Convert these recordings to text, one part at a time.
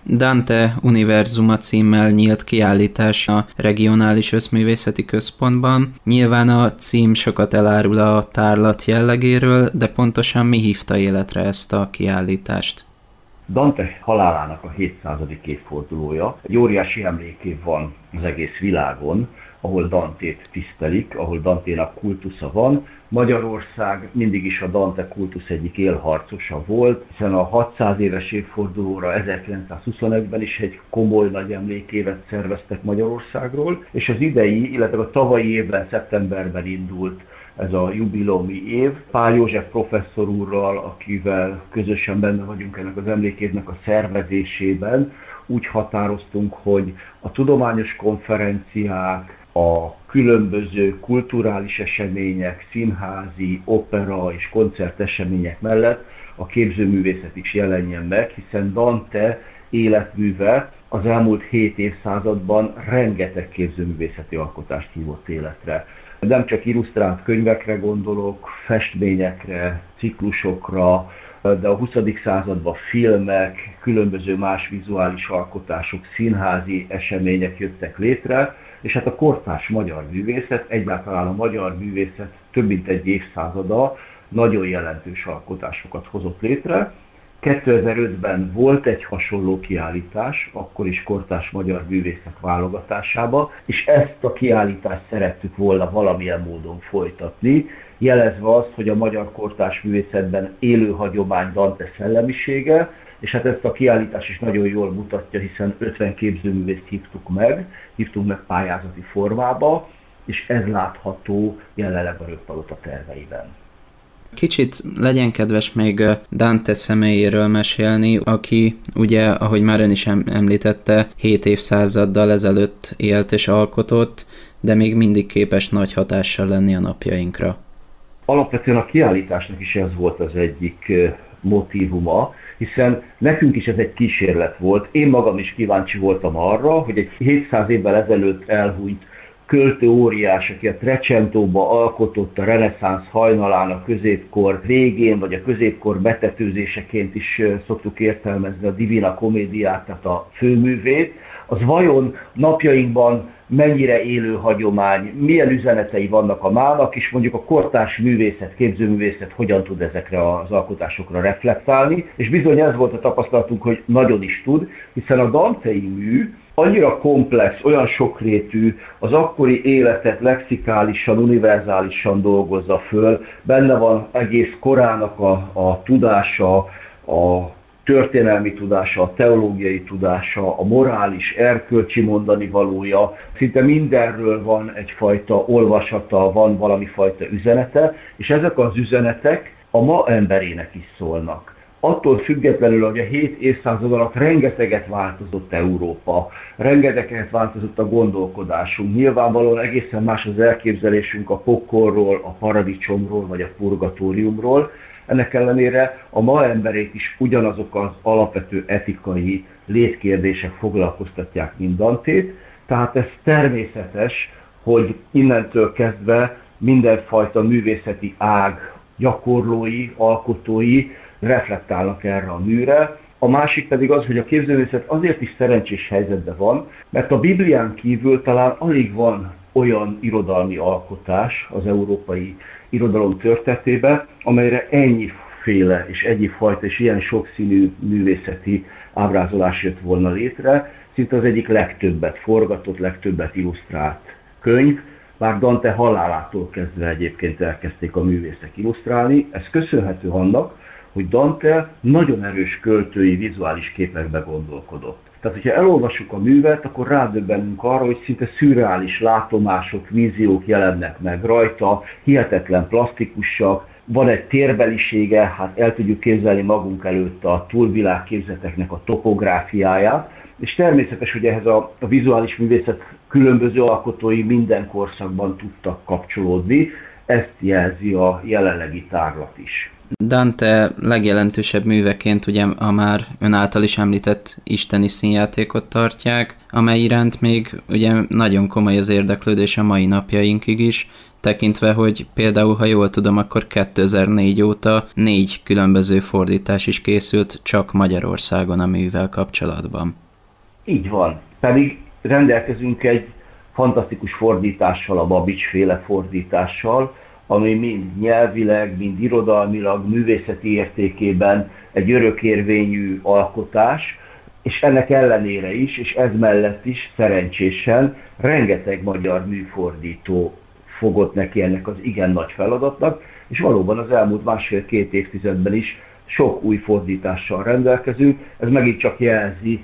Dante Univerzuma címmel nyílt kiállítás a Regionális Összművészeti Központban. Nyilván a cím sokat elárul a tárlat jellegéről, de pontosan mi hívta életre ezt a kiállítást? Dante halálának a 700. évfordulója. Egy óriási emlékév van az egész világon, ahol Dantét tisztelik, ahol Danténak kultusza van. Magyarország mindig is a Dante kultusz egyik élharcosa volt, hiszen a 600 éves évfordulóra 1925-ben is egy komoly nagy emlékévet szerveztek Magyarországról, és az idei, illetve a tavalyi évben, szeptemberben indult ez a jubileumi év. Pál József professzor úrral, akivel közösen benne vagyunk ennek az emlékévnek a szervezésében, úgy határoztunk, hogy a tudományos konferenciák, a különböző kulturális események, színházi, opera és koncertesemények mellett a képzőművészet is jelenjen meg, hiszen Dante életműve az elmúlt 7 évszázadban rengeteg képzőművészeti alkotást hívott életre. Nem csak illusztrált könyvekre gondolok, festményekre, ciklusokra, de a 20. században filmek, különböző más vizuális alkotások, színházi események jöttek létre, és hát a kortárs magyar művészet, egyáltalán a magyar művészet több mint egy évszázada nagyon jelentős alkotásokat hozott létre. 2005-ben volt egy hasonló kiállítás, akkor is kortárs magyar művészek válogatásába, és ezt a kiállítást szerettük volna valamilyen módon folytatni, jelezve azt, hogy a magyar kortárs művészetben élő hagyomány Dante szellemisége, és hát ezt a kiállítás is nagyon jól mutatja, hiszen 50 képzőművészt hívtunk meg pályázati formába, és ez látható jelenleg a Röppalota terveiben. Kicsit legyen kedves még Dante személyéről mesélni, aki ugye, ahogy már ön is említette, 7 évszázaddal ezelőtt élt és alkotott, de még mindig képes nagy hatással lenni a napjainkra. Alapvetően a kiállításnak is ez volt az egyik motívuma, hiszen nekünk is ez egy kísérlet volt. Én magam is kíváncsi voltam arra, hogy egy 700 évvel ezelőtt elhunyt költő óriás, aki a Trecentóba alkotott a reneszánsz hajnalán a középkor végén, vagy a középkor betetőzéseként is szoktuk értelmezni a Divina Comediát, tehát a főművét, az vajon napjainkban mennyire élő hagyomány, milyen üzenetei vannak a mának, és mondjuk a kortárs művészet, képzőművészet hogyan tud ezekre az alkotásokra reflektálni, és bizony ez volt a tapasztalatunk, hogy nagyon is tud, hiszen a dantei mű annyira komplex, olyan sokrétű, az akkori életet lexikálisan, univerzálisan dolgozza föl, benne van egész korának a tudása, a történelmi tudása, a teológiai tudása, a morális, erkölcsi mondani valója, szinte mindenről van egyfajta olvasata, van valami fajta üzenete, és ezek az üzenetek a ma emberének is szólnak. Attól függetlenül, hogy a 7 évszázad alatt rengeteget változott Európa, rengeteget változott a gondolkodásunk, nyilvánvalóan egészen más az elképzelésünk a pokolról, a paradicsomról vagy a purgatóriumról. Ennek ellenére a ma emberét is ugyanazok az alapvető etikai létkérdések foglalkoztatják, mint Dantét, tehát ez természetes, hogy innentől kezdve mindenfajta művészeti ág gyakorlói, alkotói reflektálnak erre a műre. A másik pedig az, hogy a képzőművészet azért is szerencsés helyzetben van, mert a Biblián kívül talán alig van olyan irodalmi alkotás az európai irodalom történetében, amelyre ennyiféle és egyfajta és ilyen sokszínű művészeti ábrázolás jött volna létre. Szinte az egyik legtöbbet forgatott, legtöbbet illusztrált könyv, bár Dante halálától kezdve egyébként elkezdték a művészek illusztrálni. Ez köszönhető annak, hogy Dante nagyon erős költői, vizuális képekbe gondolkodott. Tehát, hogyha elolvassuk a művet, akkor rádöbbenünk arra, hogy szinte szürreális látomások, víziók jelennek meg rajta, hihetetlen plastikusak, van egy térbelisége, hát el tudjuk képzelni magunk előtt a túlvilágképzeteknek a topográfiáját, és természetes, hogy ehhez a vizuális művészet különböző alkotói minden korszakban tudtak kapcsolódni, ezt jelzi a jelenlegi tárlat is. Dante legjelentősebb műveként ugye a már ön által is említett isteni színjátékot tartják, amely iránt még ugye nagyon komoly az érdeklődés a mai napjainkig is, tekintve, hogy például, ha jól tudom, akkor 2004 óta 4 különböző fordítás is készült csak Magyarországon a művel kapcsolatban. Így van. Pedig rendelkezünk egy fantasztikus fordítással, a Babics-féle fordítással, ami mind nyelvileg, mind irodalmilag, művészeti értékében egy örökérvényű alkotás, és ennek ellenére is, és ez mellett is szerencsésen rengeteg magyar műfordító fogott neki ennek az igen nagy feladatnak, és valóban az elmúlt másfél-két évtizedben is sok új fordítással rendelkezünk. Ez megint csak jelzi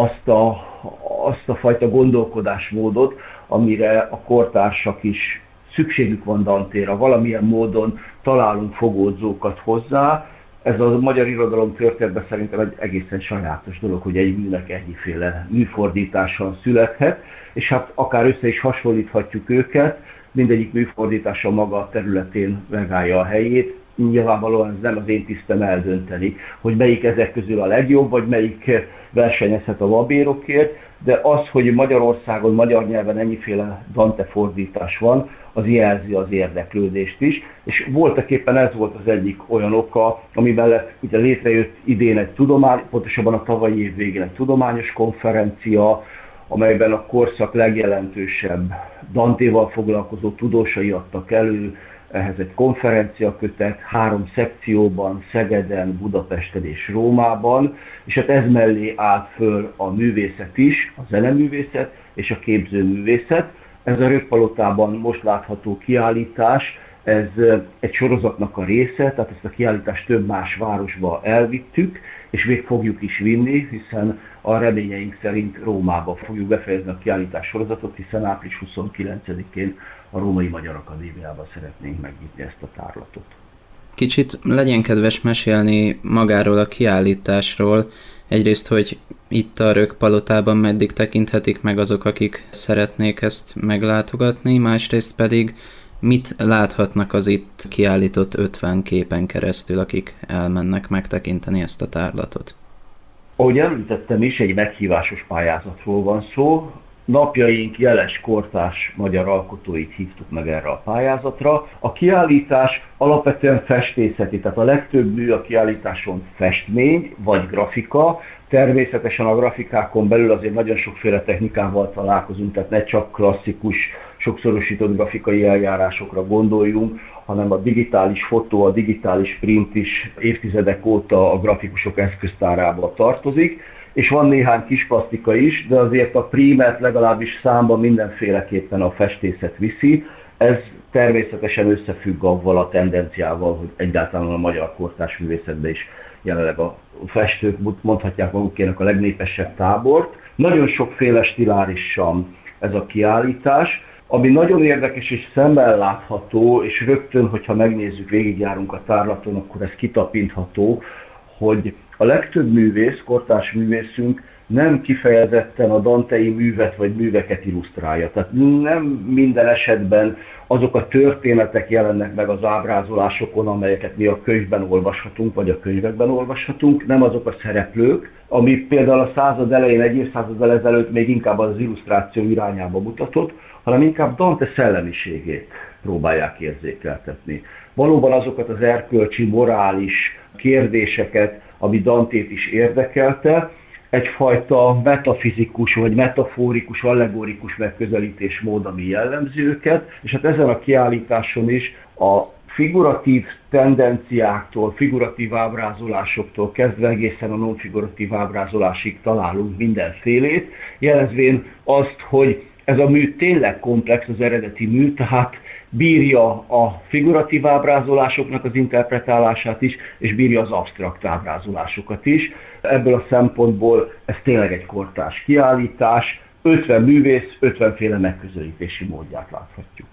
azt a fajta gondolkodásmódot, amire a kortársak is szükségük van Dantéra, valamilyen módon találunk fogódzókat hozzá. Ez a magyar irodalom történetben szerintem egy egészen sajátos dolog, hogy egy műnek ennyiféle műfordítással születhet, és hát akár össze is hasonlíthatjuk őket, mindegyik műfordítása maga a területén megállja a helyét. Nyilvánvalóan ez nem az én tisztem eldönteni, hogy melyik ezek közül a legjobb, vagy melyik versenyezhet a babérokért, de az, hogy Magyarországon, magyar nyelven ennyiféle Dante fordítás van, az jelzi az érdeklődést is, és voltaképpen ez volt az egyik olyan oka, ami mellett ugye létrejött idén egy pontosabban a tavalyi év végén egy tudományos konferencia, amelyben a korszak legjelentősebb Dantéval foglalkozó tudósai adtak elő, ehhez egy konferenciakötet 3 szekcióban, Szegeden, Budapesten és Rómában, és hát ez mellé állt föl a művészet is, a zeneművészet és a képzőművészet. Ez a Rökkpalotában most látható kiállítás, ez egy sorozatnak a része, tehát ezt a kiállítást több más városba elvittük, és még fogjuk is vinni, hiszen a reményeink szerint Rómába fogjuk befejezni a kiállítás sorozatot, hiszen április 29-én a Római Magyar Akadémiában szeretnénk megnyitni ezt a tárlatot. Kicsit legyen kedves mesélni magáról a kiállításról, egyrészt, hogy itt a Rökkpalotában meddig tekinthetik meg azok, akik szeretnék ezt meglátogatni, másrészt pedig mit láthatnak az itt kiállított 50 képen keresztül, akik elmennek megtekinteni ezt a tárlatot? Ahogy említettem is, egy meghívásos pályázatról van szó. Napjaink jeles kortárs magyar alkotóit hívtuk meg erre a pályázatra. A kiállítás alapvetően festészeti, tehát a legtöbb mű a kiállításon festmény vagy grafika. Természetesen a grafikákon belül azért nagyon sokféle technikával találkozunk, tehát ne csak klasszikus, sokszorosított grafikai eljárásokra gondoljunk, hanem a digitális fotó, a digitális print is évtizedek óta a grafikusok eszköztárába tartozik, és van néhány kis plastika is, de azért a prímet legalábbis számban mindenféleképpen a festészet viszi. Ez természetesen összefügg avval a tendenciával, hogy egyáltalán a magyar kortárs művészetben is jelenleg a festők mondhatják magukének a legnépesebb tábort. Nagyon sokféle stilárissal ez a kiállítás, ami nagyon érdekes és szemmel látható, és rögtön, hogyha megnézzük, végigjárunk a tárlaton, akkor ez kitapintható, hogy a legtöbb művész, kortárs művészünk nem kifejezetten a dantei művet vagy műveket illusztrálja. Tehát nem minden esetben azok a történetek jelennek meg az ábrázolásokon, amelyeket mi a könyvben olvashatunk, vagy a könyvekben olvashatunk, nem azok a szereplők, ami például a század elején, egy évszázaddal ezelőtt még inkább az illusztráció irányába mutatott, hanem inkább Dante szellemiségét próbálják érzékeltetni. Valóban azokat az erkölcsi, morális kérdéseket, ami Dantét is érdekelte, egyfajta metafizikus vagy metaforikus, allegorikus megközelítésmód, ami jellemzi őket, és hát ezen a kiállításon is a figuratív tendenciáktól, figuratív ábrázolásoktól kezdve egészen a non-figuratív ábrázolásig találunk mindenfélét, jelezvén azt, hogy ez a mű tényleg komplex, az eredeti mű, tehát bírja a figuratív ábrázolásoknak az interpretálását is, és bírja az absztrakt ábrázolásokat is. Ebből a szempontból ez tényleg egy kortárs kiállítás, 50 művész, 50 féle megközelítési módját láthatjuk.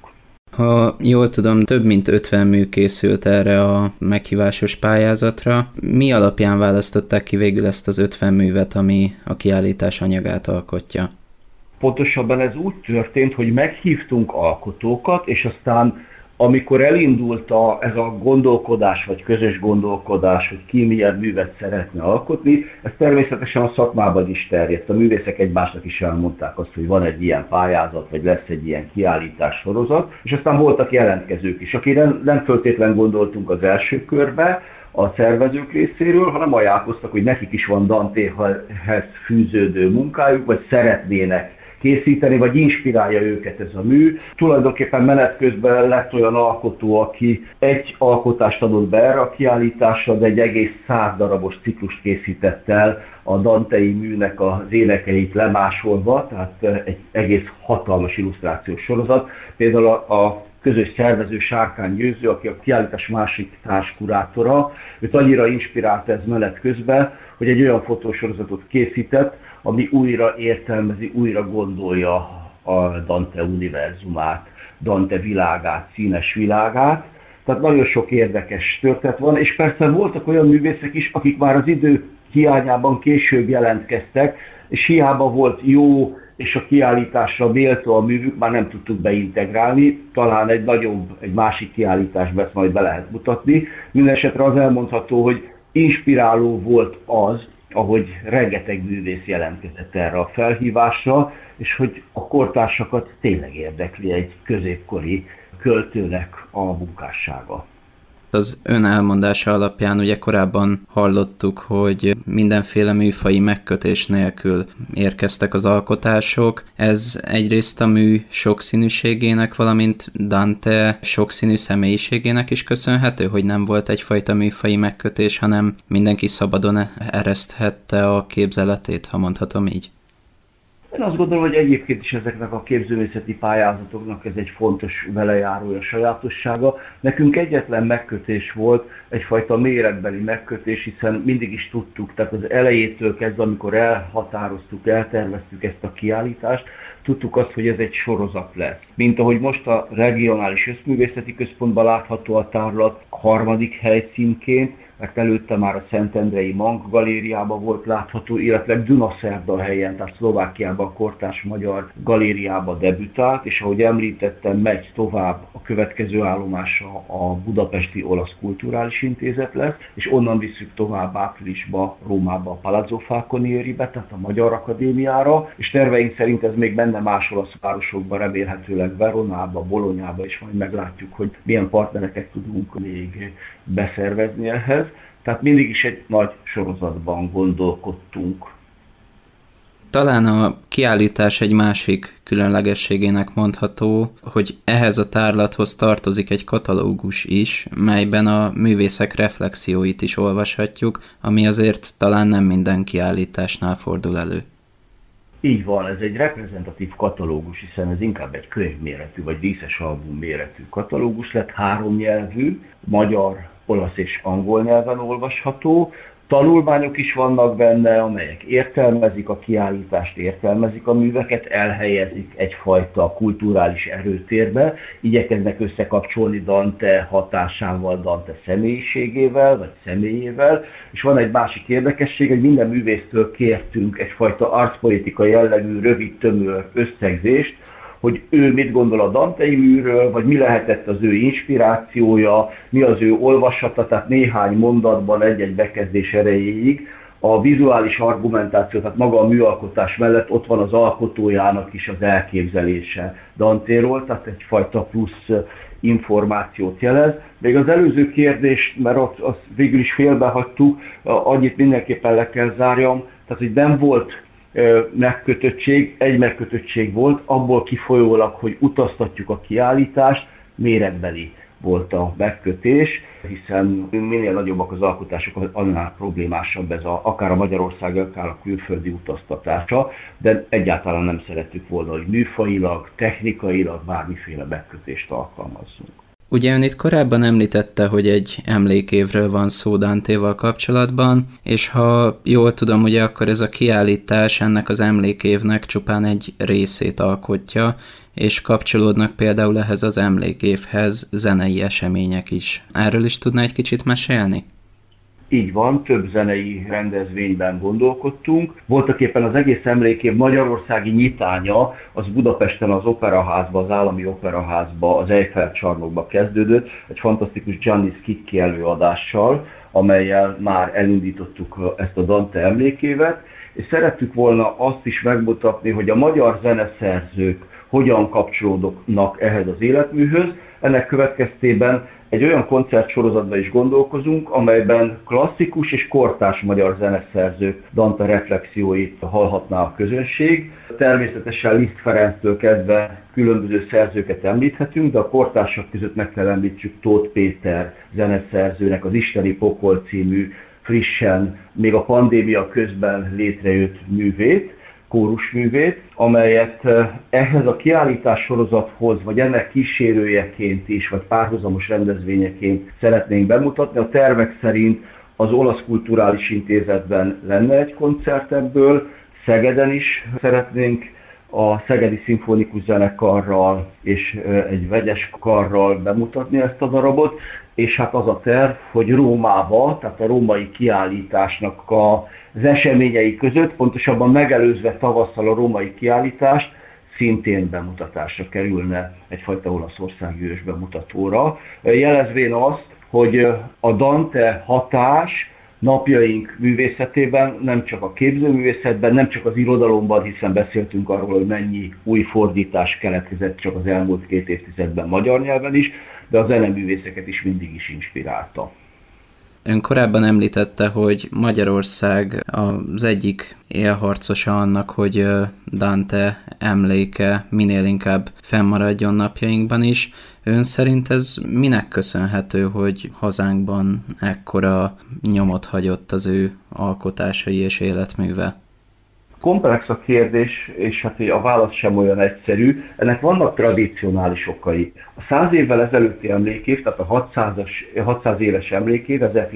Ha jól tudom, több mint 50 mű készült erre a meghívásos pályázatra. Mi alapján választották ki végül ezt az 50 művet, ami a kiállítás anyagát alkotja? Pontosabban ez úgy történt, hogy meghívtunk alkotókat, és aztán amikor elindult ez a gondolkodás, vagy közös gondolkodás, hogy ki milyen művet szeretne alkotni, ez természetesen a szakmában is terjedt. A művészek egymásnak is elmondták azt, hogy van egy ilyen pályázat, vagy lesz egy ilyen kiállítás sorozat, és aztán voltak jelentkezők is, akire nem föltétlen gondoltunk az első körbe, a szervezők részéről, hanem ajánlkoztak, hogy nekik is van Dantéhez fűződő munkájuk, vagy szeretnének készíteni, vagy inspirálja őket ez a mű. Tulajdonképpen menet közben lett olyan alkotó, aki egy alkotást adott be erre a kiállításra, de egy egész 100 darabos ciklust készített el a dantei műnek az énekeit lemásolva, tehát egy egész hatalmas illusztrációs sorozat. Például a közös szervező Sárkány Győző, aki a kiállítás másik társkurátora, őt annyira inspirálta ez menet közben, hogy egy olyan fotósorozatot készített, ami újra értelmezi, újra gondolja a Dante univerzumát, Dante világát, színes világát. Tehát nagyon sok érdekes történet van, és persze voltak olyan művészek is, akik már az idő hiányában később jelentkeztek, és hiába volt jó és a kiállításra méltó a művük, már nem tudtuk beintegrálni, talán egy másik kiállításba ezt majd be lehet mutatni. Mindenesetre az elmondható, hogy inspiráló volt az, ahogy rengeteg művész jelentkezett erre a felhívásra, és hogy a kortársakat tényleg érdekli egy középkori költőnek a munkássága. Az ön elmondása alapján ugye korábban hallottuk, hogy mindenféle műfaji megkötés nélkül érkeztek az alkotások. Ez egyrészt a mű sokszínűségének, valamint Dante sokszínű személyiségének is köszönhető, hogy nem volt egyfajta műfaji megkötés, hanem mindenki szabadon ereszthette a képzeletét, ha mondhatom így. Én azt gondolom, hogy egyébként is ezeknek a képzőművészeti pályázatoknak ez egy fontos velejárója, sajátossága. Nekünk egyetlen megkötés volt, egyfajta méretbeli megkötés, hiszen mindig is tudtuk, tehát az elejétől kezdve, amikor elhatároztuk, elterveztük ezt a kiállítást, tudtuk azt, hogy ez egy sorozat lesz. Mint ahogy most a Regionális Összművészeti Központban látható a tárlat harmadik helyszínként, mert előtte már a Szentendrei Mank galériában volt látható, illetve Dunaszerdahelyen, tehát Szlovákiában a kortárs magyar galériában debütált, és ahogy említettem, megy tovább, a következő állomása a Budapesti Olasz Kulturális Intézet lesz, és onnan visszük tovább áprilisba Rómába a Palazzo Falconieribe, tehát a Magyar Akadémiára, és terveink szerint ez még benne más olasz városokban, remélhetőleg Veronába, Bolognába, és majd meglátjuk, hogy milyen partnereket tudunk még beszervezni ehhez. Tehát mindig is egy nagy sorozatban gondolkodtunk. Talán a kiállítás egy másik különlegességének mondható, hogy ehhez a tárlathoz tartozik egy katalógus is, melyben a művészek reflexióit is olvashatjuk, ami azért talán nem minden kiállításnál fordul elő. Így van, ez egy reprezentatív katalógus, hiszen ez inkább egy könyvméretű vagy díszes album méretű katalógus lett, 3 nyelvű, magyar, olasz és angol nyelven olvasható. Tanulmányok is vannak benne, amelyek értelmezik a kiállítást, értelmezik a műveket, elhelyezik egyfajta kulturális erőtérbe, igyekeznek összekapcsolni Dante hatásával, Dante személyiségével, vagy személyével, és van egy másik érdekesség, hogy minden művésztől kértünk egyfajta arcpolitikai jellegű, rövid, tömör összegzést, hogy ő mit gondol a dantei műről, vagy mi lehetett az ő inspirációja, mi az ő olvasata, tehát néhány mondatban egy-egy bekezdés erejéig. A vizuális argumentáció, tehát maga a műalkotás mellett ott van az alkotójának is az elképzelése Dantéról, tehát egyfajta plusz információt jelez. Még az előző kérdés, mert azt végül is félbehagytuk, annyit mindenképpen le kell zárjam, tehát hogy nem volt megkötöttség, egy megkötöttség volt, abból kifolyólag, hogy utaztatjuk a kiállítást, méretbeli volt a megkötés, hiszen minél nagyobbak az alkotások, annál problémásabb ez akár a Magyarország, akár a külföldi utaztatása, de egyáltalán nem szerettük volna, hogy műfajilag, technikailag bármiféle megkötést alkalmazzunk. Ugye ön itt korábban említette, hogy egy emlékévről van szó Dantéval kapcsolatban, és ha jól tudom, ugye akkor ez a kiállítás ennek az emlékévnek csupán egy részét alkotja, és kapcsolódnak például ehhez az emlékévhez zenei események is. Erről is tudná egy kicsit mesélni? Így van, több zenei rendezvényben gondolkodtunk. Voltaképpen az egész emlékév magyarországi nyitánya az Budapesten az Operaházba, az Állami Operaházba, az Eiffel csarnokba kezdődött, egy fantasztikus Gianni Schicchi előadással, amellyel már elindítottuk ezt a Dante emlékévet, és szerettük volna azt is megmutatni, hogy a magyar zeneszerzők hogyan kapcsolódnak ehhez az életműhöz. Ennek következtében egy olyan koncertsorozatban is gondolkozunk, amelyben klasszikus és kortárs magyar zeneszerzők Dante reflexióit hallhatná a közönség. Természetesen Liszt Ferenctől kezdve különböző szerzőket említhetünk, de a kortársak között meg kell említsük Tóth Péter zeneszerzőnek az Isteni Pokol című frissen, még a pandémia közben létrejött művét, kórusművét, amelyet ehhez a kiállítás sorozathoz, vagy ennek kísérőjeként is, vagy párhuzamos rendezvényeként szeretnénk bemutatni. A tervek szerint az Olasz Kulturális Intézetben lenne egy koncert ebből, Szegeden is szeretnénk a Szegedi Szimfonikus Zenekarral és egy vegyes karral bemutatni ezt a darabot, és hát az a terv, hogy Rómába, tehát a római kiállításnak az eseményei között, pontosabban megelőzve tavasszal a római kiállítást, szintén bemutatásra kerülne egyfajta olaszországi ős bemutatóra, jelezvén azt, hogy a Dante hatás napjaink művészetében, nem csak a képzőművészetben, nem csak az irodalomban, hiszen beszéltünk arról, hogy mennyi új fordítás keletkezett csak az elmúlt 2 évtizedben magyar nyelven is, de a zeneművészeket is mindig is inspirálta. Ön korábban említette, hogy Magyarország az egyik élharcosa annak, hogy Dante emléke minél inkább fennmaradjon napjainkban is. Ön szerint ez minek köszönhető, hogy hazánkban ekkora nyomot hagyott az ő alkotásai és életműve? Komplex a kérdés, és hát a válasz sem olyan egyszerű. Ennek vannak tradicionális okai. A 100 évvel ezelőtti emlékév, tehát a 600 éves emlékév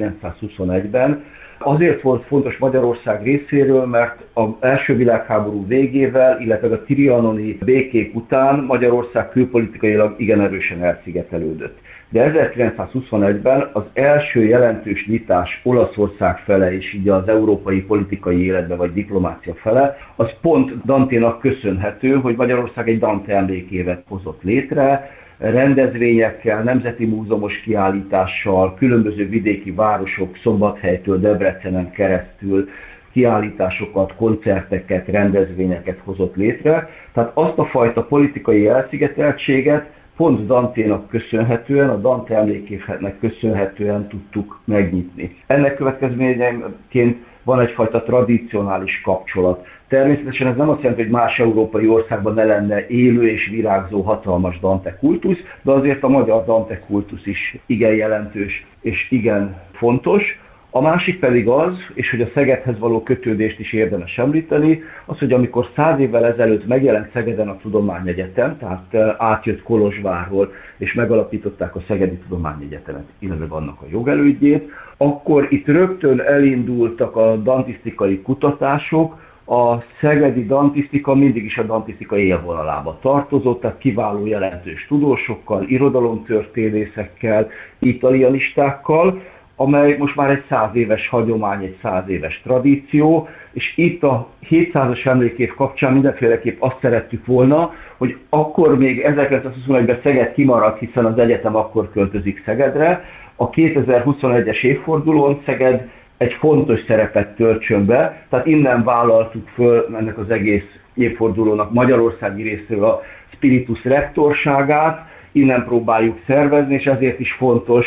1921-ben azért volt fontos Magyarország részéről, mert az első világháború végével, illetve a trianoni békék után Magyarország külpolitikailag igen erősen elszigetelődött. De 1921-ben az első jelentős nyitás Olaszország fele, és így az európai politikai életbe vagy diplomácia fele, az pont Danténak köszönhető, hogy Magyarország egy Dante emlékévet hozott létre, rendezvényekkel, nemzeti múzeumos kiállítással, különböző vidéki városok, Szombathelytől Debrecenen keresztül kiállításokat, koncerteket, rendezvényeket hozott létre. Tehát azt a fajta politikai elszigeteltséget pont Danténak köszönhetően, a Dante emlékévnek köszönhetően tudtuk megnyitni. Ennek következményeként van egyfajta tradicionális kapcsolat. Természetesen ez nem azt jelenti, hogy más európai országban ne lenne élő és virágzó hatalmas Dante kultusz, de azért a magyar Dante kultusz is igen jelentős és igen fontos. A másik pedig az, és hogy a Szegedhez való kötődést is érdemes említeni, az, hogy amikor 100 évvel ezelőtt megjelent Szegeden a Tudományegyetem, tehát átjött Kolozsvárról, és megalapították a Szegedi Tudományegyetemet, illetve annak a jogelődjét, akkor itt rögtön elindultak a dantisztikai kutatások. A szegedi dantisztika mindig is a dantisztika élvonalába tartozott, tehát kiváló jelentős tudósokkal, irodalomtörténészekkel, italianistákkal, amely most már egy 100 éves hagyomány, egy 100 éves tradíció, és itt a 700-as emlékév kapcsán mindenféleképp azt szerettük volna, hogy akkor még 1921-ben Szeged kimaradt, hiszen az egyetem akkor költözik Szegedre, a 2021-es évfordulón Szeged egy fontos szerepet töltsön be, tehát innen vállaltuk föl ennek az egész évfordulónak magyarországi részéről a spiritus rektorságát, innen próbáljuk szervezni, és ezért is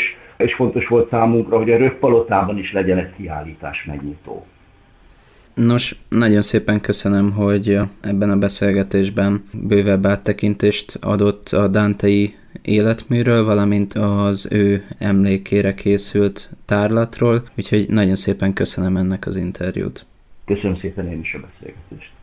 fontos volt számunkra, hogy a Röppalotában is legyen egy kiállítás megnyitó. Nos, nagyon szépen köszönöm, hogy ebben a beszélgetésben bővebb áttekintést adott a Dantei életműről, valamint az ő emlékére készült tárlatról, úgyhogy nagyon szépen köszönöm ennek az interjút. Köszönöm szépen én is a beszélgetést.